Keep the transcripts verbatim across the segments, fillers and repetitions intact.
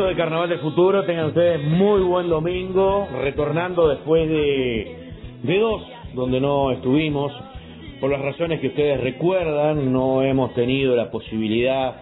amigos de Carnaval del Futuro, tengan ustedes muy buen domingo, retornando después de, de dos, donde no estuvimos, por las razones que ustedes recuerdan, no hemos tenido la posibilidad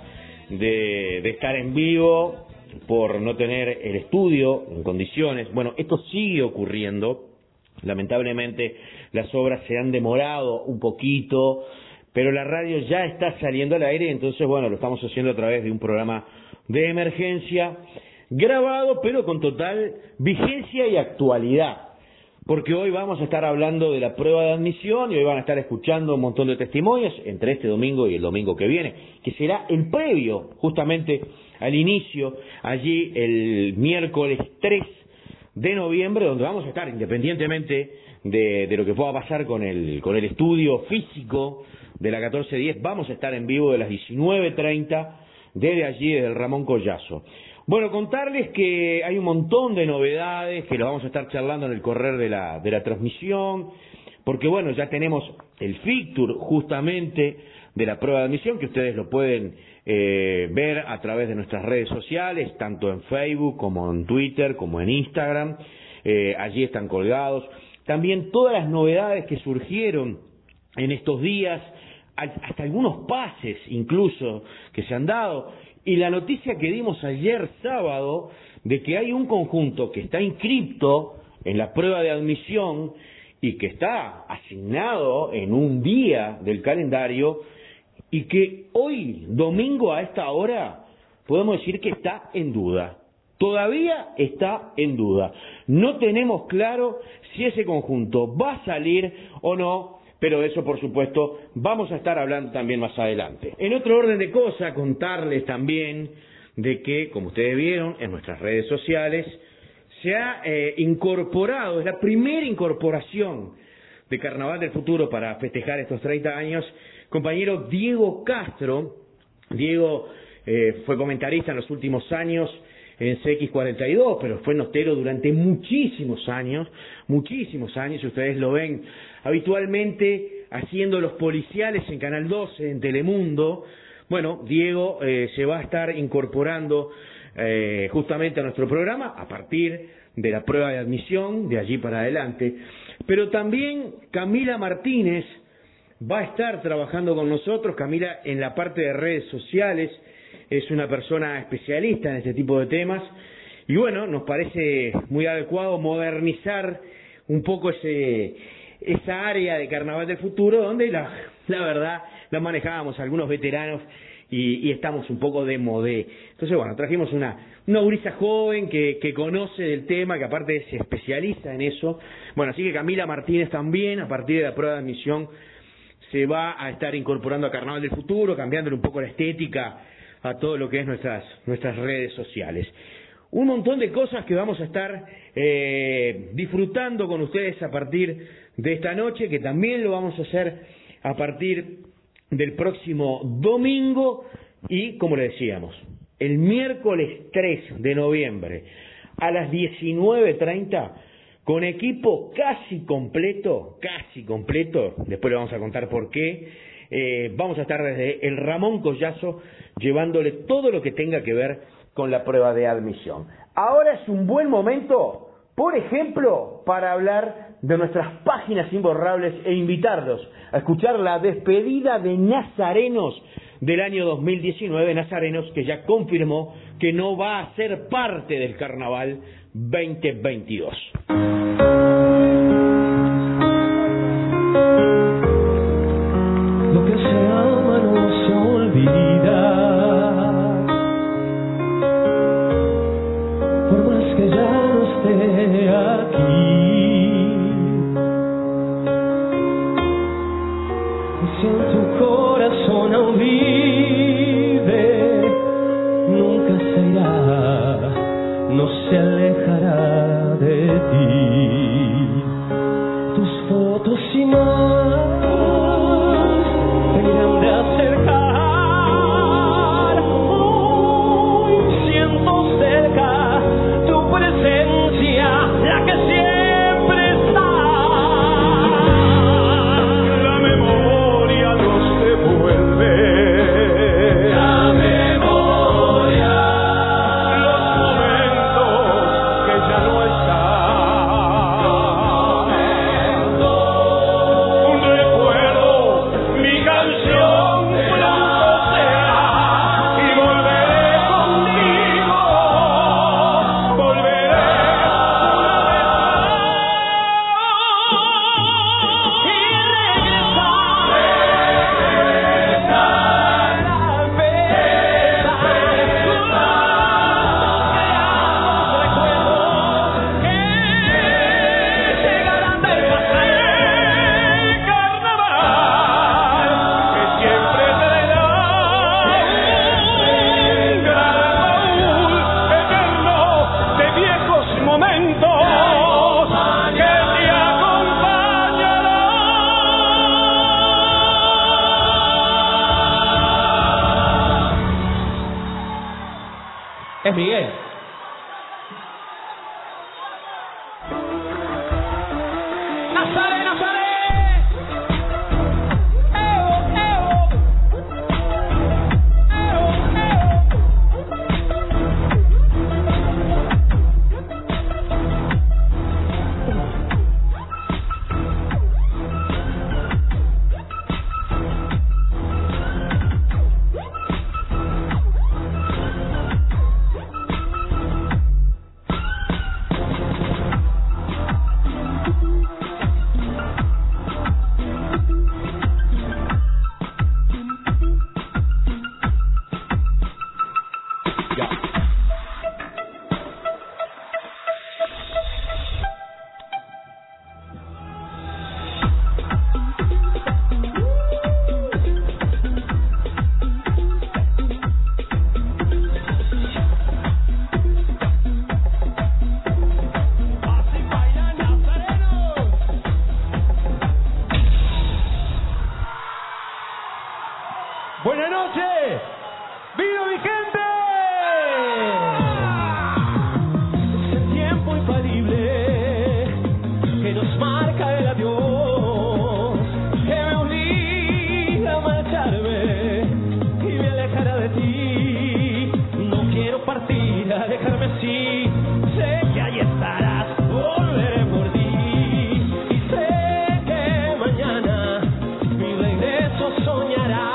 de, de estar en vivo, por no tener el estudio en condiciones. Bueno, esto sigue ocurriendo, lamentablemente las obras se han demorado un poquito, pero la radio ya está saliendo al aire, entonces bueno, lo estamos haciendo a través de un programa de emergencia, grabado pero con total vigencia y actualidad, porque hoy vamos a estar hablando de la prueba de admisión y hoy van a estar escuchando un montón de testimonios entre este domingo y el domingo que viene, que será el previo justamente al inicio, allí el miércoles tres de noviembre, donde vamos a estar, independientemente de, de lo que pueda pasar con el, con el estudio físico de la catorce diez, vamos a estar en vivo de las diecinueve treinta desde allí, desde el Ramón Collazo. Bueno, contarles que hay un montón de novedades que lo vamos a estar charlando en el correr de la, de la transmisión, porque bueno, ya tenemos el fixture justamente de la prueba de admisión, que ustedes lo pueden eh, ver a través de nuestras redes sociales, tanto en Facebook como en Twitter, como en Instagram, eh, allí están colgados. También todas las novedades que surgieron en estos días, hasta algunos pases incluso que se han dado, y la noticia que dimos ayer sábado de que hay un conjunto que está inscripto en la prueba de admisión y que está asignado en un día del calendario y que hoy, domingo a esta hora, podemos decir que está en duda. Todavía está en duda. No tenemos claro si ese conjunto va a salir o no, pero de eso, por supuesto, vamos a estar hablando también más adelante. En otro orden de cosas, contarles también de que, como ustedes vieron en nuestras redes sociales, se ha eh, incorporado, es la primera incorporación de Carnaval del Futuro para festejar estos treinta años, compañero Diego Castro. Diego eh, fue comentarista en los últimos años en C X cuarenta y dos, pero fue notero durante muchísimos años, muchísimos años, y ustedes lo ven habitualmente haciendo los policiales en Canal doce, en Telemundo. Bueno, Diego eh, se va a estar incorporando eh, justamente a nuestro programa a partir de la prueba de admisión, de allí para adelante. Pero también Camila Martínez va a estar trabajando con nosotros. Camila en la parte de redes sociales es una persona especialista en este tipo de temas y bueno, nos parece muy adecuado modernizar un poco ese esa área de Carnaval del Futuro donde la, la verdad la manejábamos algunos veteranos y, y estamos un poco de modé. Entonces bueno, trajimos una, una gurisa joven que, que conoce del tema, que aparte se especializa en eso. Bueno, así que Camila Martínez también, a partir de la prueba de admisión, se va a estar incorporando a Carnaval del Futuro, cambiándole un poco la estética a todo lo que es nuestras, nuestras redes sociales. Un montón de cosas que vamos a estar eh, disfrutando con ustedes a partir de esta noche, que también lo vamos a hacer a partir del próximo domingo y, como le decíamos, el miércoles tres de noviembre a las diecinueve treinta, con equipo casi completo, casi completo, después le vamos a contar por qué, eh, vamos a estar desde el Ramón Collazo llevándole todo lo que tenga que ver con la prueba de admisión. Ahora es un buen momento, por ejemplo, para hablar de nuestras páginas imborrables e invitarlos a escuchar la despedida de Nazarenos del año dos mil diecinueve, Nazarenos que ya confirmó que no va a ser parte del Carnaval veinte veintidós. Lo que se ama no se olvida, por más que ya no esté aquí. Si en tu corazón aún vive, nunca se irá, no se alejará de ti. Tus fotos y más te irán de acercar. Hoy siento cerca tu presencia, la que siempre está. La memoria nos devuelve. La memoria. Los canción pronto será y volveré contigo, volveré una vez más y regresar, regresar a empezar, creamos recuerdos que llegarán del pasado carnaval, que siempre traerá un gran baúl eterno de viejos momentos que te acompañarán. Es Miguel. Nazaré, Nazaré. Evo, Evo. Evo, Evo. Buenas noches. ¡Viva mi gente! Ese tiempo infalible que nos marca el adiós, que me obliga a marcharme y me alejará de ti. No quiero partir a dejarme así. Sé que ahí estarás, volveré por ti. Y sé que mañana mi regreso soñarás.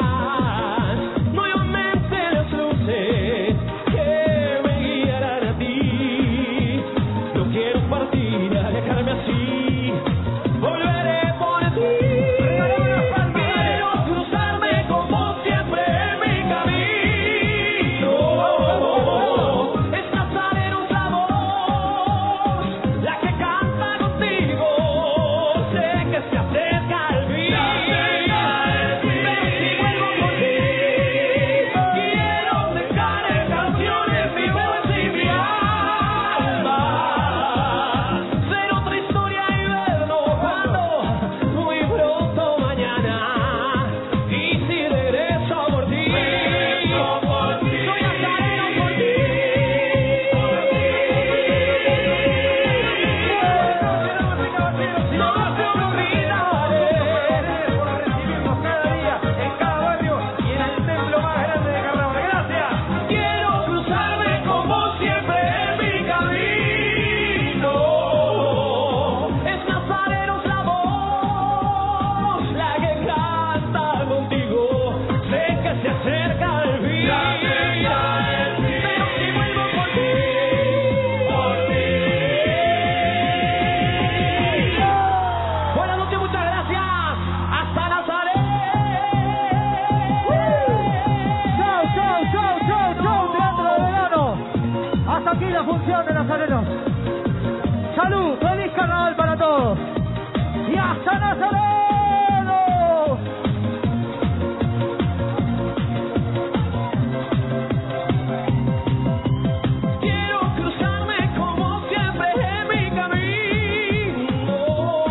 Función de Nazarenos. Salud, feliz carnaval para todos. Y hasta Nazareno. Quiero cruzarme como siempre en mi camino.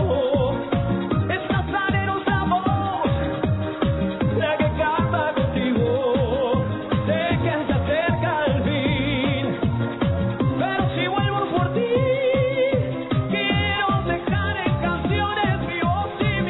Es Nazarenos la voz, la que canta contigo. Sé que se acerca el fin. Pero si vuelvo por ti, quiero dejar en canciones mi voz y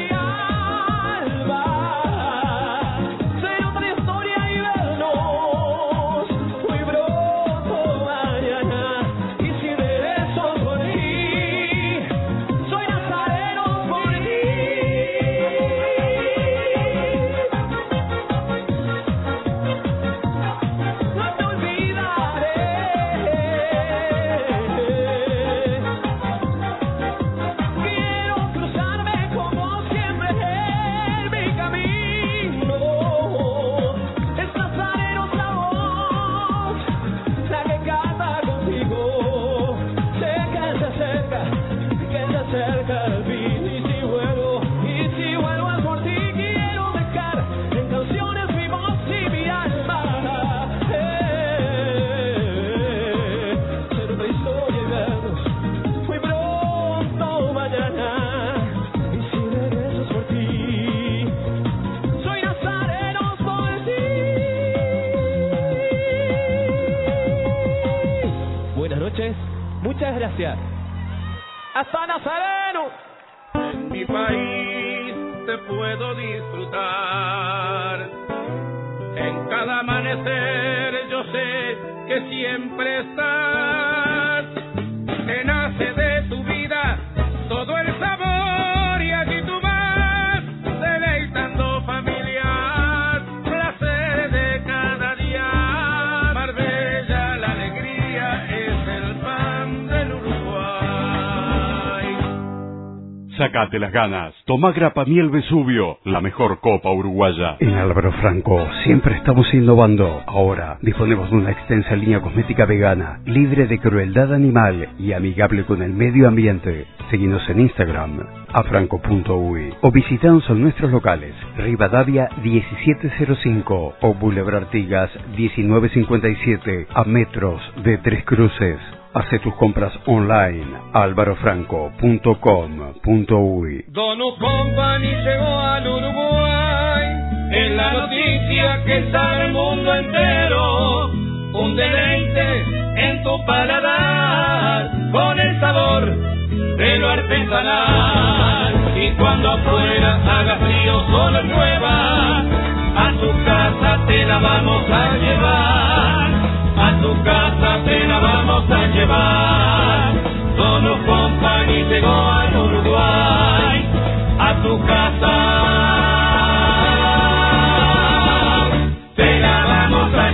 Gracias. Hasta Nazareno. En mi país te puedo disfrutar. En cada amanecer yo sé que siempre estás. Te nace de tu vida todo el sabor y aquí tú vas deleitando familias, placer de cada día. Marbella, la alegría es el pan del Uruguay. Sácate las ganas. Toma Grapa Miel Vesubio, la mejor copa uruguaya. En Álvaro Franco siempre estamos innovando. Ahora disponemos de una extensa línea cosmética vegana, libre de crueldad animal y amigable con el medio ambiente. Seguinos en Instagram, afranco punto uy, o visitanos en nuestros locales, Rivadavia diecisiete cero cinco o Boulevard Artigas diecinueve cincuenta y siete, a metros de Tres Cruces. Hace tus compras online, álvaro franco punto com punto uy. Donut Company llegó al Uruguay, es la noticia que está en el mundo entero. Un deleite en tu paladar, con el sabor de lo artesanal. Y cuando afuera haga frío, solo llueva, a tu casa te la vamos a llevar. A tu casa te la vamos a llevar. Donut Company llegó al Uruguay. A tu casa te la vamos a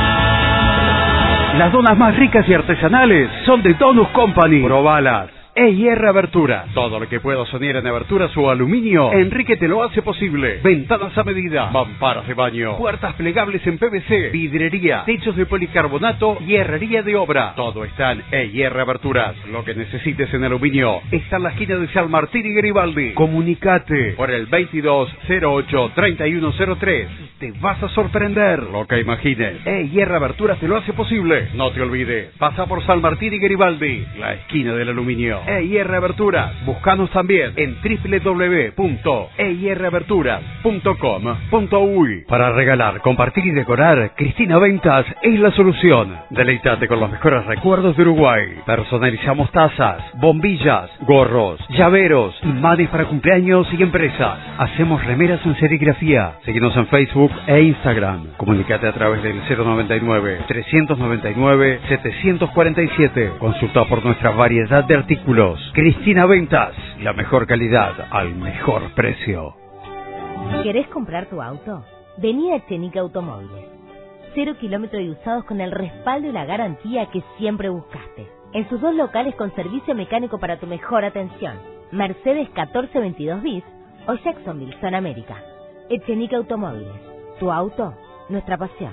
llevar. Las donas más ricas y artesanales son de Donut Company. Probalas. E I R Aberturas. Todo lo que puedo soñar en aberturas o aluminio, Enrique te lo hace posible. Ventanas a medida, mamparas de baño, puertas plegables en P V C, vidrería, techos de policarbonato y herrería de obra. Todo está en E I R Aberturas. Lo que necesites en aluminio está en la esquina de San Martín y Garibaldi. Comunicate por el veintidós cero ocho treinta y uno cero tres. Te vas a sorprender. Lo que imagines, E I R Aberturas te lo hace posible. No te olvides, pasa por San Martín y Garibaldi, la esquina del aluminio. E I R Aberturas. Búscanos también en doble u doble u doble u punto e i r aberturas punto com punto uy. Para regalar, compartir y decorar, Cristina Ventas es la solución. Deleitate con los mejores recuerdos de Uruguay. Personalizamos tazas, bombillas, gorros, llaveros y manes para cumpleaños y empresas. Hacemos remeras en serigrafía. Síguenos en Facebook e Instagram. Comunicate a través del cero noventa y nueve, trescientos noventa y nueve, setecientos cuarenta y siete. Consulta por nuestra variedad de artículos. Cristina Ventas, la mejor calidad al mejor precio. ¿Querés comprar tu auto? Vení a Echenique Automóviles. Cero kilómetros y usados con el respaldo y la garantía que siempre buscaste. En sus dos locales con servicio mecánico para tu mejor atención. Mercedes catorce veintidós bis o Jacksonville, Zona América. Echenique Automóviles. Tu auto, nuestra pasión.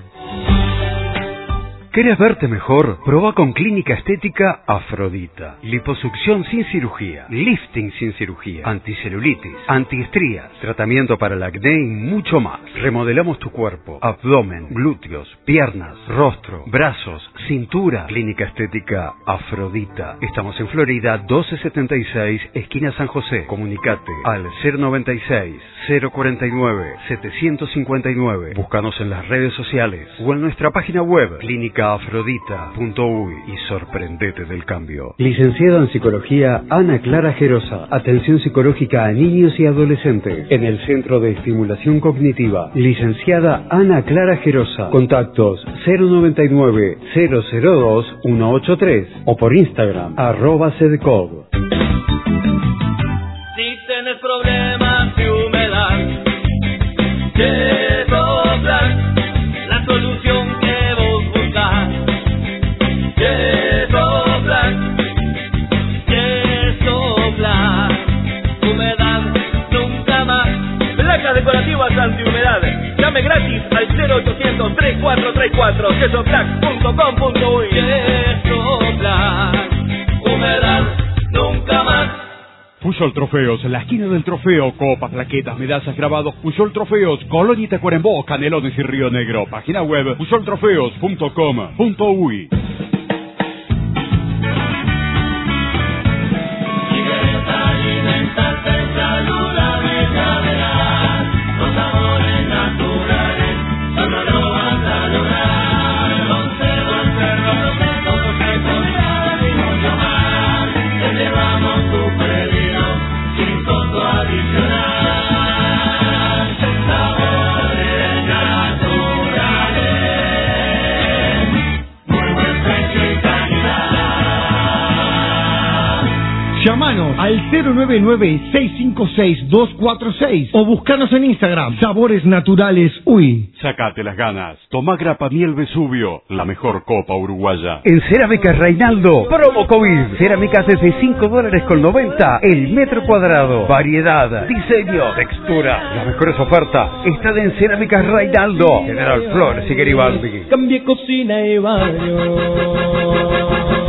¿Querés verte mejor? Proba con Clínica Estética Afrodita. Liposucción sin cirugía, lifting sin cirugía, anticelulitis, antiestrías, tratamiento para el acné y mucho más. Remodelamos tu cuerpo, abdomen, glúteos, piernas, rostro, brazos, cintura. Clínica Estética Afrodita. Estamos en Florida doce setenta y seis, esquina San José. Comunicate al cero noventa y seis, cero cuarenta y nueve, setecientos cincuenta y nueve. Búscanos en las redes sociales o en nuestra página web clínica afrodita punto uy y sorprendete del cambio. Licenciada en Psicología Ana Clara Gerosa. Atención psicológica a niños y adolescentes en el Centro de Estimulación Cognitiva. Licenciada Ana Clara Gerosa. Contactos cero noventa y nueve, cero cero dos, ciento ochenta y tres o por Instagram arroba cdcog. Si tienes problemas de humedad, Yeso Black, la solución que vos buscas. Yeso Black, Yeso Black, humedad nunca más. Placas decorativas antihumedad. Llame gratis al cero ochocientos, treinta y cuatro treinta y cuatro, yeso black punto com punto uy. Yeso Black, humedad nunca más. Puyol Trofeos, la esquina del trofeo, copas, plaquetas, medallas, grabados, Puyol Trofeos, Colón y Tacuarembó, Canelones y Río Negro. Página web puyol trofeos punto com punto uy. al cero nueve nueve, seis cinco seis, dos cuatro seis o buscanos en Instagram, Sabores Naturales Uy. Sacate las ganas. Tomá Grapa Miel Vesubio, la mejor copa uruguaya. En Cerámicas Reinaldo, promo COVID. Cerámicas desde cinco dólares con noventa el metro cuadrado. Variedad, diseño, textura. Las mejores ofertas están en Cerámicas Reinaldo. General Flores y Garibaldi. Cambie cocina y baño.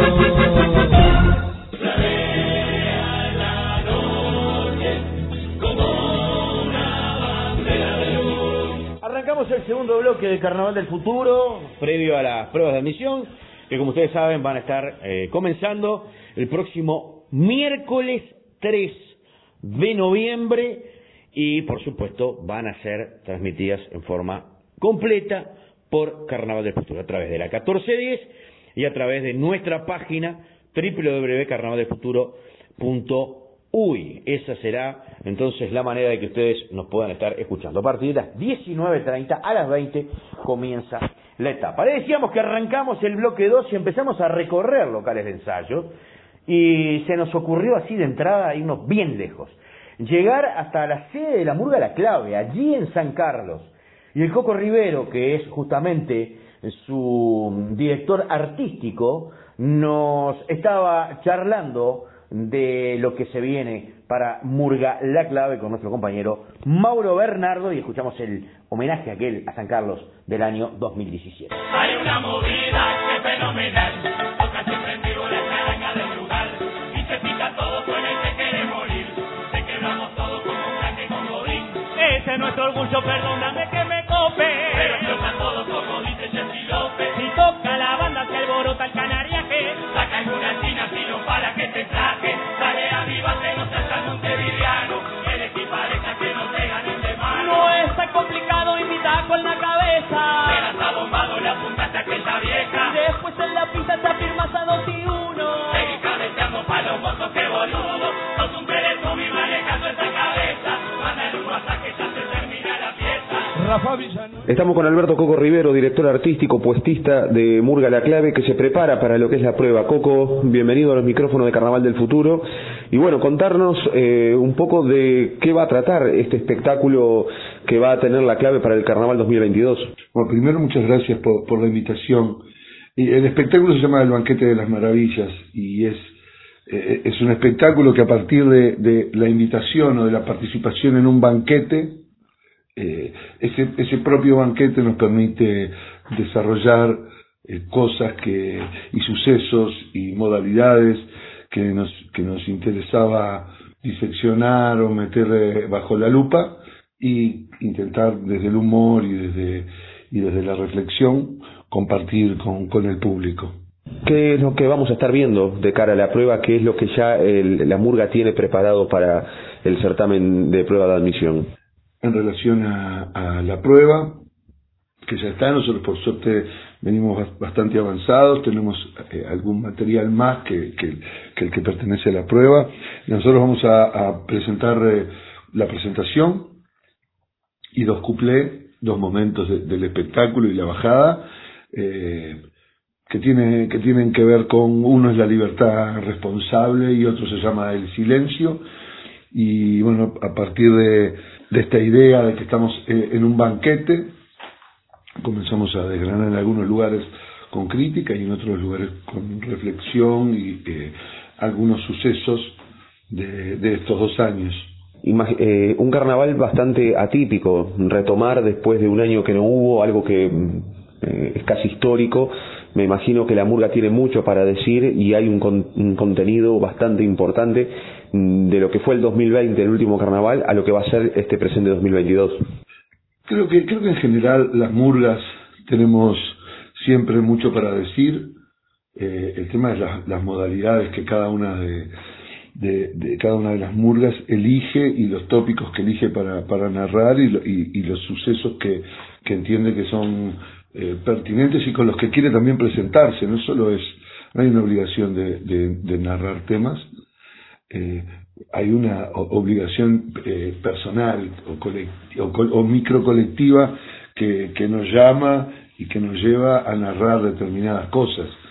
Arrancamos el segundo bloque de Carnaval del Futuro, previo a las pruebas de admisión, que como ustedes saben van a estar eh, comenzando el próximo miércoles tres de noviembre y por supuesto van a ser transmitidas en forma completa por Carnaval del Futuro a través de la catorce diez y a través de nuestra página doble u doble u doble u punto carnaval del futuro punto uy. Esa será entonces la manera de que ustedes nos puedan estar escuchando. A partir de las diecinueve treinta a las veinte comienza la etapa. Le decíamos que arrancamos el bloque dos y empezamos a recorrer locales de ensayo y se nos ocurrió así de entrada irnos bien lejos. Llegar hasta la sede de la Murga La Clave, allí en San Carlos. Y el Coco Rivero, que es justamente su director artístico, nos estaba charlando de lo que se viene para Murga La Clave con nuestro compañero Mauro Bernardo y escuchamos el homenaje aquel a San Carlos del año dos mil diecisiete. Hay una movida que fenomenal, toca siempre en vivo la charanga del lugar y se pica todo, suena y se quiere morir, se quebramos todo como un tanque con godín. Ese es nuestro orgullo, perdóname que me cope, pero explota todo como dice Jessy López. Si toca la banda se alborota el canariaje, saca alguna china si no para que te traje, dale avívate, no seas tan montevideano, elegí pareja que no te ganen de mano. No es tan complicado, invita con la cabeza, te las ha bombado, le apuntaste a aquella vieja, y después en la pista te afirmas a dos y uno, seguí cabeceando pa' los mozos, que boludo, sos un teletubby manejando esa cabeza, mándale un WhatsApp que ya se termina la fiesta. Estamos con Alberto Coco Rivero, director artístico, puestista de Murga La Clave, que se prepara para lo que es la prueba. Coco, bienvenido a los micrófonos de Carnaval del Futuro. Y bueno, contarnos eh, un poco de qué va a tratar este espectáculo que va a tener La Clave para el Carnaval dos mil veintidós. Bueno, primero muchas gracias por, por la invitación. Y el espectáculo se llama El Banquete de las Maravillas y es, eh, es un espectáculo que a partir de, de la invitación o de la participación en un banquete, Eh, ese, ese propio banquete nos permite desarrollar eh, cosas que y sucesos y modalidades que nos que nos interesaba diseccionar o meter eh, bajo la lupa y intentar desde el humor y desde y desde la reflexión compartir con, con el público. ¿Qué es lo que vamos a estar viendo de cara a la prueba? ¿Qué es lo que ya el, la Murga tiene preparado para el certamen de prueba de admisión? En relación a, a la prueba, que ya está, nosotros por suerte venimos bastante avanzados, tenemos eh, algún material más que, que, que el que pertenece a la prueba. Nosotros vamos a, a presentar eh, la presentación y dos cuplés, dos momentos de, del espectáculo y la bajada, eh, que, tiene, que tienen que ver con, uno es la libertad responsable y otro se llama el silencio. Y bueno, a partir de, de esta idea de que estamos eh, en un banquete, comenzamos a desgranar en algunos lugares con crítica y en otros lugares con reflexión y eh, algunos sucesos de, de estos dos años. Imag- eh, un carnaval bastante atípico, retomar después de un año que no hubo, algo que eh, es casi histórico. Me imagino que la Murga tiene mucho para decir y hay un, con, un contenido bastante importante de lo que fue el dos mil veinte, el último carnaval, a lo que va a ser este presente dos mil veintidós. Creo que, creo que en general las murgas tenemos siempre mucho para decir. Eh, el tema es la, las modalidades que cada una de, de, de cada una de las murgas elige y los tópicos que elige para, para narrar y, lo, y, y los sucesos que, que entiende que son eh, pertinentes y con los que quiere también presentarse. No solo es, no hay una obligación de, de, de narrar temas. Eh, hay una obligación eh, personal o, colect- o, o microcolectiva que, que nos llama y que nos lleva a narrar determinadas cosas.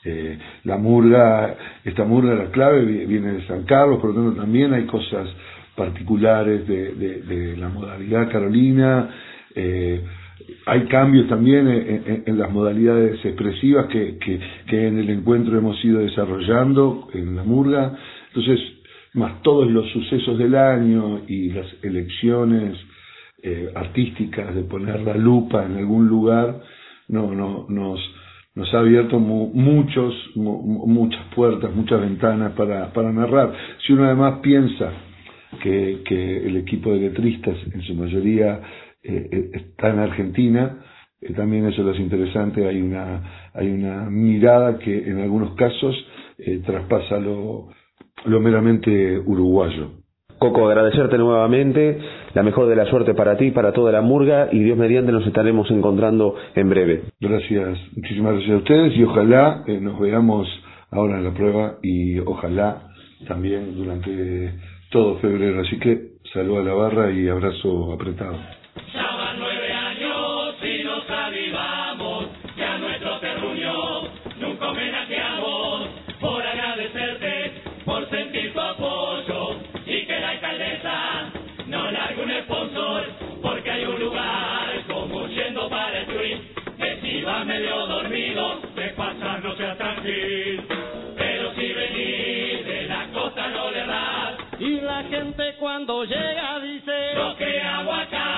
Eh, la murga, esta murga, la clave viene de San Carlos, por lo tanto también hay cosas particulares de, de, de la modalidad carolina. Eh, hay cambios también en, en, en las modalidades expresivas que, que, que en el encuentro hemos ido desarrollando en la murga. Entonces, más todos los sucesos del año y las elecciones eh, artísticas de poner la lupa en algún lugar, no, no, nos, nos ha abierto mu, muchos, mu, muchas puertas, muchas ventanas para, para narrar. Si uno además piensa que, que el equipo de letristas en su mayoría eh, está en Argentina, eh, también eso es interesante. Hay una, hay una mirada que en algunos casos eh, traspasa lo, lo meramente uruguayo. Coco, agradecerte nuevamente, la mejor de la suerte para ti, para toda la murga, y Dios mediante nos estaremos encontrando en breve. Gracias, muchísimas gracias a ustedes, y ojalá eh, nos veamos ahora en la prueba, y ojalá también durante todo febrero. Así que saludo a la barra y abrazo apretado. Ya van nueve años y nos avivamos, ya nuestro terruño nunca homenajeamos, por agradecerte, por sentir tu apoyo, y que la alcaldesa no largue un sponsor, porque hay un lugar como yendo para el tweet, que si va medio dormido, de pasar no sea tranquilo, pero si venís de la costa no le das, y la gente cuando llega dice, lo que hago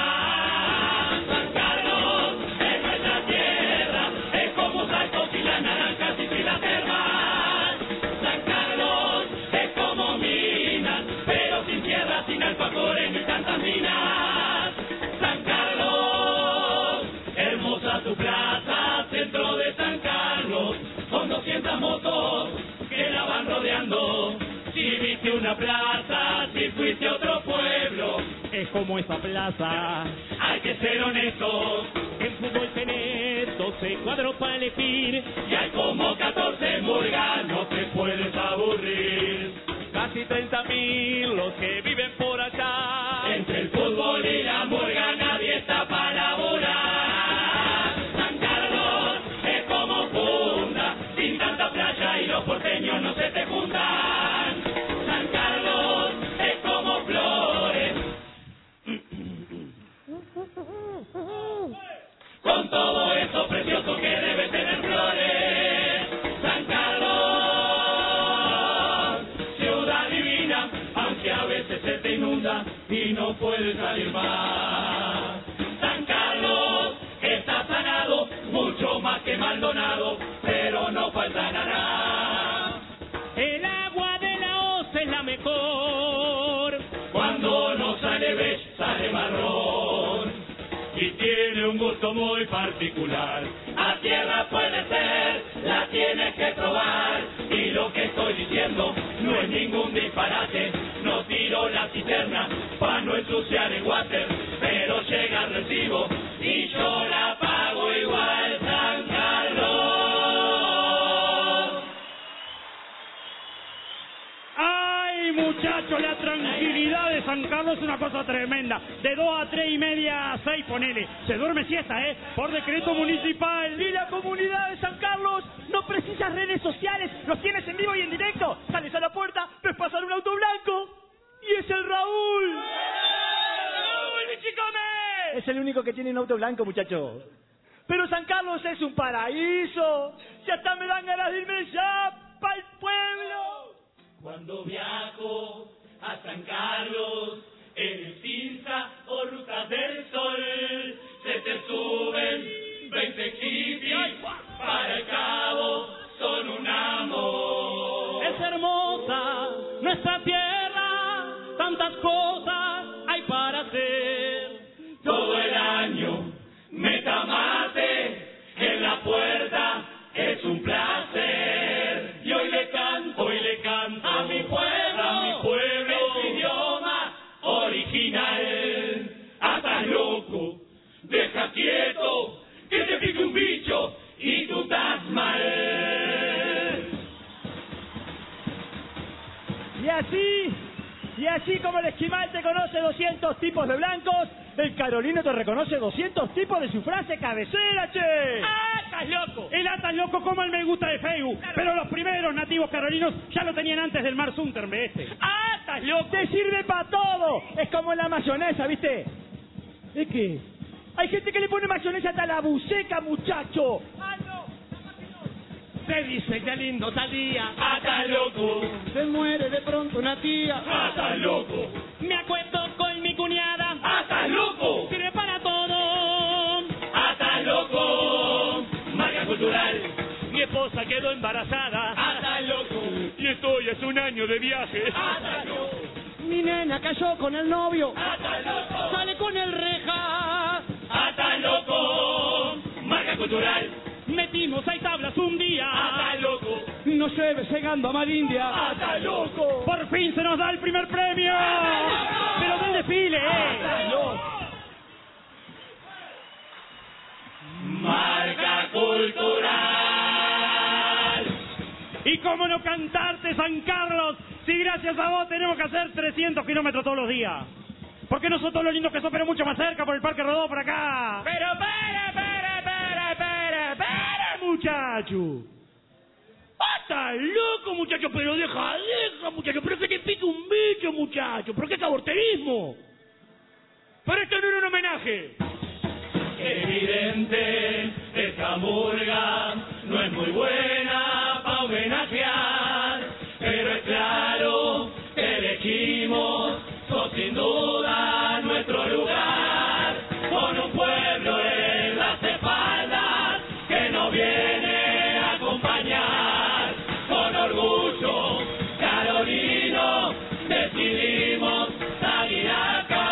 acá, San Carlos es nuestra tierra, es como Saltos y las naranjas y las termas, San Carlos es como Minas, pero sin tierra, sin alfajores ni tantas minas, San Carlos, hermosa tu plaza, centro de San Carlos, con doscientas motos que la van rodeando. Si viste una plaza, si fuiste a otro pueblo, es como esa plaza. Hay que ser honestos, en fútbol tenés doce cuadros para elegir, y hay como catorce murgas, no te puedes aburrir. Casi treinta mil los que viven por acá, entre el fútbol y la murga nadie está para laburar. San Carlos es como Funda, sin tanta playa y los porteños no se te juntan. San Carlos es como Flores, con todo eso precioso que debe tener Flores. San Carlos, ciudad divina, aunque a veces se te inunda y no puedes salir más. San Carlos está sanado, mucho más que Maldonado, pero no falta nada. El agua de la Hoz es la mejor, cuando no sale beige, sale marrón, y tiene un gusto muy particular. A tierra puede ser, la tienes que probar, y lo que estoy diciendo no es ningún disparate. No tiro la cisterna para no ensuciar el water, pero llega el recibo y yo la pago igual. San Carlos. ¡Ay, muchachos! La tranquilidad de San Carlos es una cosa tremenda. De dos a tres y media a seis, ponele. Se duerme siesta, ¿eh? Por decreto municipal. Y la comunidad de San Carlos no precisa redes sociales. Los tienes en vivo y en directo. Sales a la puerta, ves pasar un auto blanco. Y es el Raúl. ¡Raúl, mi chico me! Es el único que tiene un auto blanco, muchacho. Pero San Carlos es un paraíso. Ya hasta me dan ganas de irme ya para el pueblo. Cuando viajo a San Carlos, en el Cinza o Rutas del Sol, se te suben veinte hippies para el Cabo, son un amor. Es hermosa nuestra tierra, tantas cosas hay para hacer. Todo el año, metamate en la puerta, es un placer. Y hoy le canto, hoy le canto a mi pueblo, a mi pueblo, es idioma original. Hasta loco, deja quieto, que te pique un bicho y tú estás mal. Y así, y así como el esquimal te conoce doscientos tipos de blancos, el carolino te reconoce doscientos tipos de su frase cabecera, che. ¡Ah! estás loco! El A estás loco como el me gusta de Facebook. Claro. Pero los primeros nativos carolinos ya lo tenían antes del Mar Sunterbe este. ¡Ah, estás loco! ¡Te sirve para todo! Es como la mayonesa, ¿viste? ¿Es qué? Hay gente que le pone mayonesa hasta la buceca, muchacho. ¡Ah, no! Se dice que lindo tal día. ¡Ah, estás loco! Se muere de pronto una tía. ¡Ah, estás loco! Me acuesto con mi cuñada. ¡Ah, estás loco! Sirve para todo. ¡Ah, estás loco! Marca cultural. Mi esposa quedó embarazada. ¡Ah, estás loco! Y estoy hace un año de viaje. ¡Ah, estás loco! Mi nena cayó con el novio. ¡Ah, estás loco! Sale con el reja. ¡Ah, estás loco! Marca cultural. Metimos seis tablas un día. ¡Ah, estás loco! Nos lleve llegando a Marindia. ¡Ah, estás loco! Por fin se nos da el primer premio. ¡Ah, pero del desfile, eh. ¡Ah, estás loco! Marca cultural. Y cómo no cantarte, San Carlos, si gracias a vos tenemos que hacer trescientos kilómetros todos los días. Porque nosotros los lindos que son, pero mucho más cerca por el Parque Rodó por acá. Pero para, para, para, para, para, muchacho. ¡Estás loco, muchacho! Pero deja, deja, muchacho. Pero que te pique un bicho, muchacho. ¿Pero qué es aborterismo? Pero esto no era un homenaje. Evidente, esta murga no es muy buena para homenajear, pero es claro que elegimos con sin duda nuestro lugar, con un pueblo en las espaldas que nos viene a acompañar. Con orgullo carolino decidimos salir acá.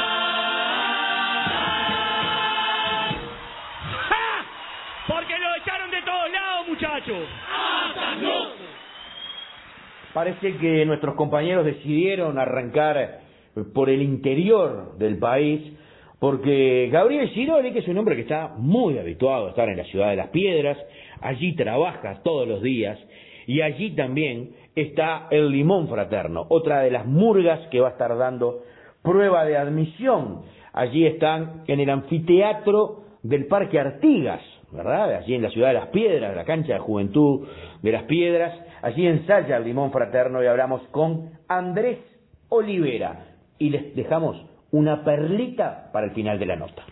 Porque lo echaron de todos lados, muchachos. ¡Ah, no! Parece que nuestros compañeros decidieron arrancar por el interior del país, porque Gabriel Giroli, que es un hombre que está muy habituado a estar en la ciudad de Las Piedras, allí trabaja todos los días, y allí también está el Limón Fraterno, otra de las murgas que va a estar dando prueba de admisión. Allí están en el anfiteatro del Parque Artigas, ¿verdad? Allí en la ciudad de Las Piedras, la cancha de juventud de Las Piedras, allí ensaya el Limón Fraterno y hablamos con Andrés Olivera y les dejamos una perlita para el final de la nota.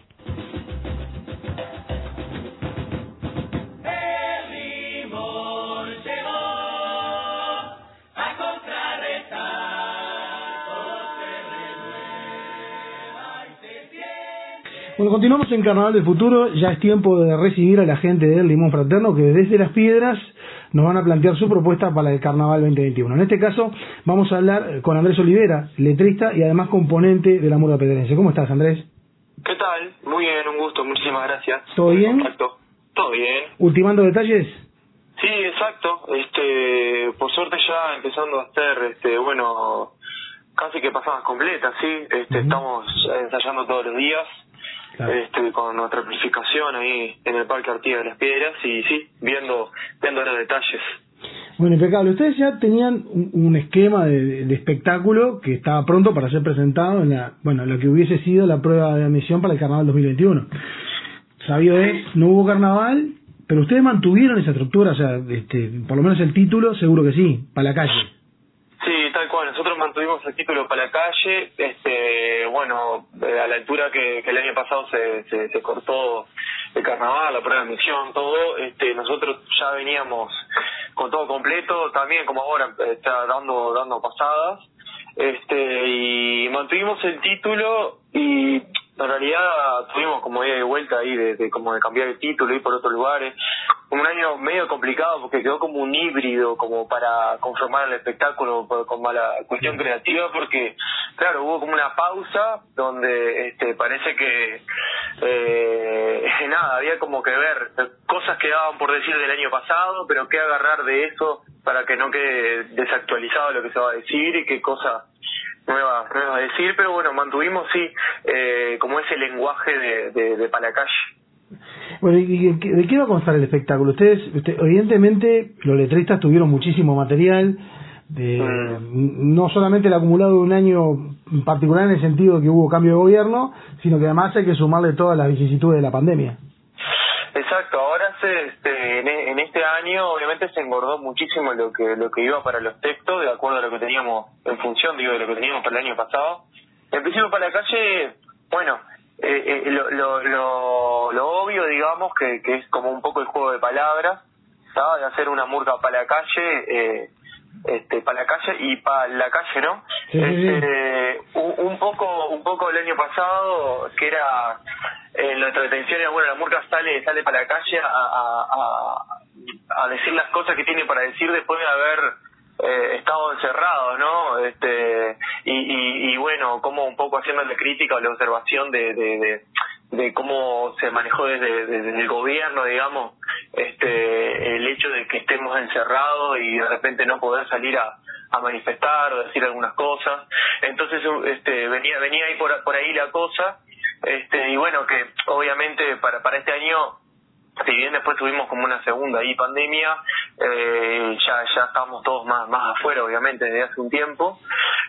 Bueno, continuamos en Carnaval del Futuro. Ya es tiempo de recibir a la gente del Limón Fraterno que desde Las Piedras nos van a plantear su propuesta para el Carnaval veinte veintiuno. En este caso vamos a hablar con Andrés Olivera, letrista y además componente de la Murga Pedrense. ¿Cómo estás, Andrés? ¿Qué tal? Muy bien, un gusto, muchísimas gracias. ¿Todo bien? Contacto. Todo bien. ¿Ultimando detalles? Sí, exacto. Este, por suerte ya empezando a hacer, este, bueno, casi que pasadas completas, sí. Este, uh-huh. Estamos ensayando todos los días. Claro. Este, con nuestra amplificación ahí en el Parque Artigas de Las Piedras y sí, viendo viendo los detalles. Bueno, impecable. Ustedes ya tenían un, un esquema de, de espectáculo que estaba pronto para ser presentado en la, bueno, lo que hubiese sido la prueba de admisión para el Carnaval dos mil veintiuno. Sabido es, no hubo carnaval, pero ustedes mantuvieron esa estructura, o sea, este, por lo menos el título, seguro que sí, para la calle. Sí, tal cual. Nosotros mantuvimos el título para la calle. Este, bueno, a la altura que, que el año pasado se, se, se cortó el carnaval, la prueba de admisión, todo. Este, nosotros ya veníamos con todo completo, también como ahora está dando dando pasadas. Este, y mantuvimos el título y en realidad tuvimos como ida y vuelta ahí de, de como de cambiar el título, ir por otros lugares. Un año medio complicado porque quedó como un híbrido como para conformar el espectáculo como la cuestión creativa, porque claro, hubo como una pausa donde este parece que eh, nada, había como que ver cosas que daban por decir del año pasado, pero qué agarrar de eso para que no quede desactualizado lo que se va a decir y qué cosas nuevas nuevas a decir, pero bueno, mantuvimos sí eh, como ese lenguaje de, de, de para la calle. Bueno, ¿y de qué va a constar el espectáculo? Ustedes, usted, evidentemente, los letristas tuvieron muchísimo material, de, mm. no solamente el acumulado de un año particular en el sentido de que hubo cambio de gobierno, sino que además hay que sumarle todas las vicisitudes de la pandemia. Exacto, ahora se, este, en, en este año obviamente se engordó muchísimo lo que lo que iba para los textos, de acuerdo a lo que teníamos, en función digo de lo que teníamos para el año pasado. En principio para la calle, bueno, eh, eh, lo, lo, lo, lo obvio digamos que, que es como un poco el juego de palabras, ¿sabes? De hacer una murga para la calle, eh, este para la calle y para la calle, ¿no? Sí, este, sí. Un, un poco un poco el año pasado que era eh, nuestra detención era, bueno, la murga sale sale para la calle a, a, a, a decir las cosas que tiene para decir después de haber eh, estado encerrado, ¿no? Este y, y, y bueno, como un poco haciéndole crítica o la observación de, de, de, de cómo se manejó desde, desde el gobierno, digamos, este el hecho de que estemos encerrados y de repente no poder salir a, a manifestar o decir algunas cosas. Entonces este venía venía ahí por, por ahí la cosa, este y bueno, que obviamente para para este año, si bien después tuvimos como una segunda ahí pandemia, eh, ya ya estamos todos más más afuera obviamente desde hace un tiempo,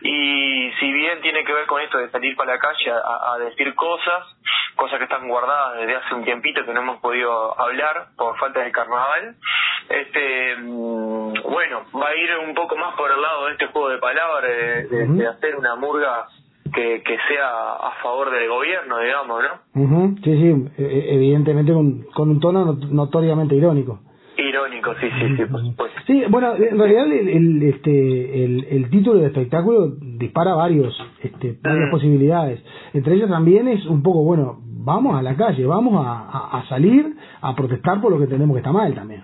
y si bien tiene que ver con esto de salir para la calle a, a decir cosas cosas que están guardadas desde hace un tiempito que no hemos podido hablar por falta de carnaval, este bueno, va a ir un poco más por el lado de este juego de palabras, de, de, de hacer una murga que, que sea a favor del gobierno, digamos, ¿no? Uh-huh. Sí, sí, evidentemente con, con un tono notoriamente irónico. Irónico, sí, sí, sí, por supuesto. Sí, bueno, en realidad el, el, este, el, el título de espectáculo dispara varios, este, varias mm. posibilidades. Entre ellas también es un poco, bueno, vamos a la calle, vamos a, a, a salir a protestar por lo que tenemos que está mal también.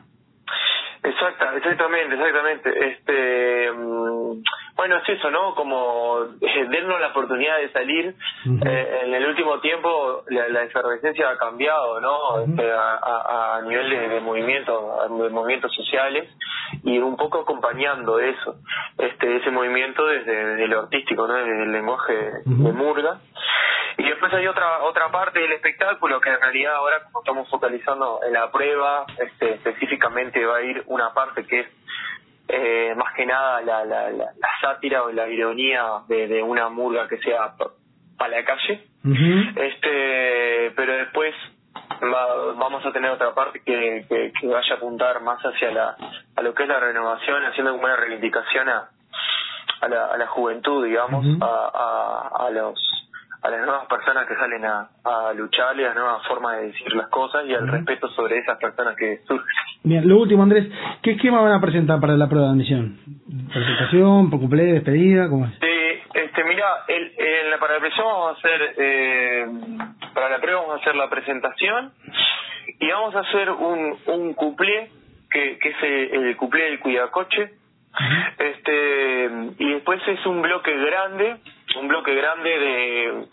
Exacta, exactamente, exactamente. Este, bueno, es eso, ¿no? Como eh, dennos la oportunidad de salir. Uh-huh. Eh, en el último tiempo la, la efervescencia ha cambiado, ¿no? Uh-huh. Este, a, a, a nivel de, de movimiento, de movimientos sociales, y un poco acompañando eso, este, ese movimiento desde, desde lo artístico, ¿no? Desde el lenguaje uh-huh. de murga. Y después hay otra otra parte del espectáculo que en realidad ahora, como estamos focalizando en la prueba, este, específicamente va a ir una parte que es eh, más que nada la, la, la, la sátira o la ironía de, de una murga que sea para la calle. Uh-huh. Este, pero después va, vamos a tener otra parte que, que, que vaya a apuntar más hacia la a lo que es la renovación, haciendo como una reivindicación a, a, la, a la juventud, digamos, uh-huh. a, a, a los a las nuevas personas que salen a, a luchar y a las nuevas formas de decir las cosas y al uh-huh. respeto sobre esas personas que surgen. Bien, lo último, Andrés, ¿qué esquema van a presentar para la prueba de admisión? ¿Presentación, por cumple, despedida? ¿Cómo es? Sí, este, mira, el, el, para la presión vamos a hacer, eh, para la prueba vamos a hacer la presentación y vamos a hacer un, un cuplé, que, que es el, el cuplé del Cuidacoche, uh-huh. este y después es un bloque grande, un bloque grande de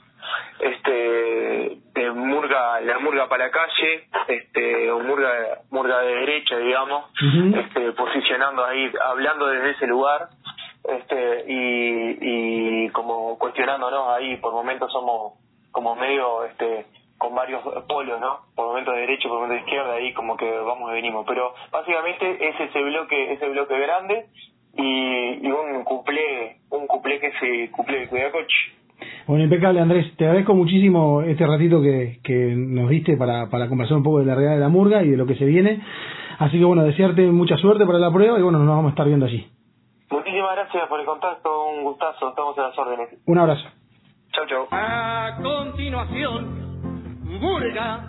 este de murga, la murga para la calle, este o murga murga de derecha, digamos, uh-huh. este posicionando ahí, hablando desde ese lugar, este y y como cuestionándonos ahí, por momentos somos como medio este con varios polos, ¿no? Por momentos de derecha, por momentos de izquierda, ahí como que vamos y venimos, pero básicamente es ese bloque, ese bloque grande y, y un cuplé, un cuplé que se cuplé de Cuidacoche. Bueno, impecable, Andrés, te agradezco muchísimo este ratito que, que nos diste para, para conversar un poco de la realidad de la murga y de lo que se viene, así que bueno, desearte mucha suerte para la prueba y bueno, nos vamos a estar viendo allí. Muchísimas gracias por el contacto, un gustazo, estamos a las órdenes. Un abrazo. Chau, chau. A continuación, murga,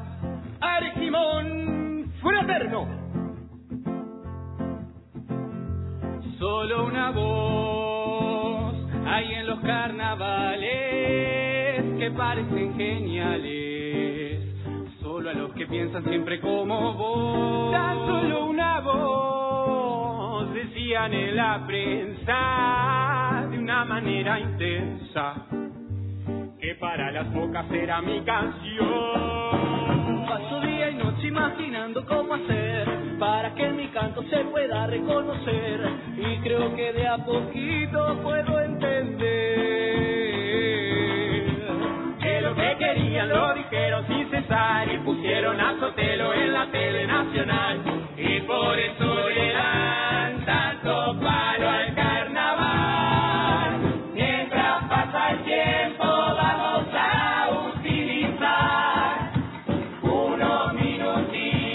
Argimón fraterno. Solo una voz hay en los carnavales que parecen geniales, solo a los que piensan siempre como vos. Tan solo una voz, decían en la prensa, de una manera intensa, que para las pocas era mi canción. Paso día y noche imaginando cómo hacer para que mi canto se pueda reconocer, y creo que de a poquito puedo entender que lo que querían lo dijeron sin cesar y pusieron a Sotelo en la tele nacional, y por eso le dan tanto palo al carnaval. Mientras pasa el tiempo vamos a utilizar unos minutitos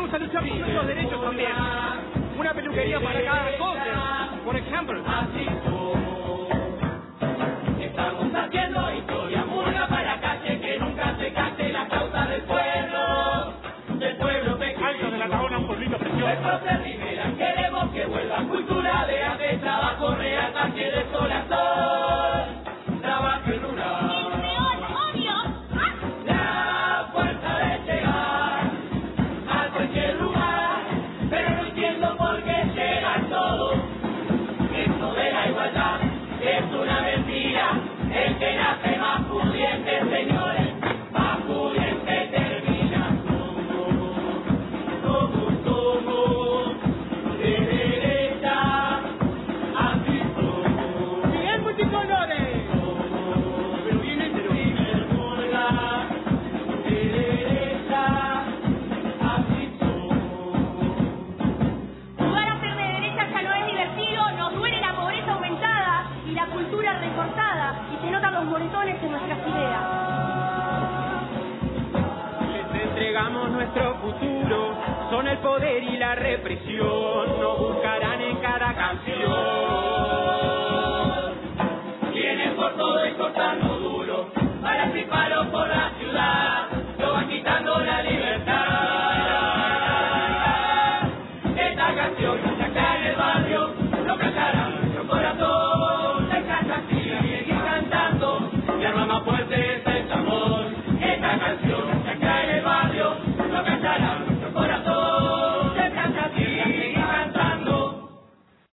vamos a luchar por nuestros derechos también. Una peluquería para cada cosa, por ejemplo. Estamos haciendo historia, murga para la calle, que nunca se cante la causa del pueblo, del pueblo pequeño. Alto de la Tabona, un pueblito precioso. Nuestros de Rivera, queremos que vuelva cultura de arte, trabajo real, calle de sol a sol, trabajo en rural. La fuerza de llegar a cualquier lugar, pero no entiendo por qué llegan todos. Esto de la igualdad es una mentira. El que nace más pudiente, señores, más pudiente termina. Somos, somos, de derecha, así somos. Bien multicolores. Pero viene de primer murga, de derecha, así somos. Jugar a ser de derecha ya no es divertido, nos duele la pobreza aumentada y la cultura recortada, y se notan los moretones en nuestras ideas. Les entregamos nuestro futuro, son el poder y la represión, nos buscarán en cada canción.